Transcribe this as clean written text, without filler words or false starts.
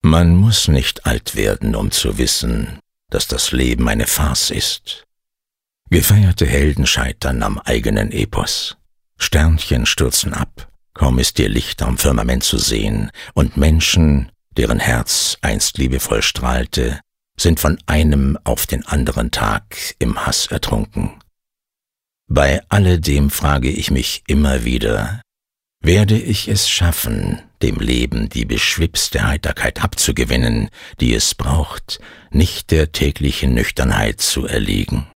Man muss nicht alt werden, um zu wissen, dass das Leben eine Farce ist. Gefeierte Helden scheitern am eigenen Epos. Sternchen stürzen ab, kaum ist ihr Licht am Firmament zu sehen, und Menschen, deren Herz einst liebevoll strahlte, sind von einem auf den anderen Tag im Hass ertrunken. Bei alledem frage ich mich immer wieder, werde ich es schaffen, dem Leben die beschwipste Heiterkeit abzugewinnen, die es braucht, nicht der täglichen Nüchternheit zu erliegen?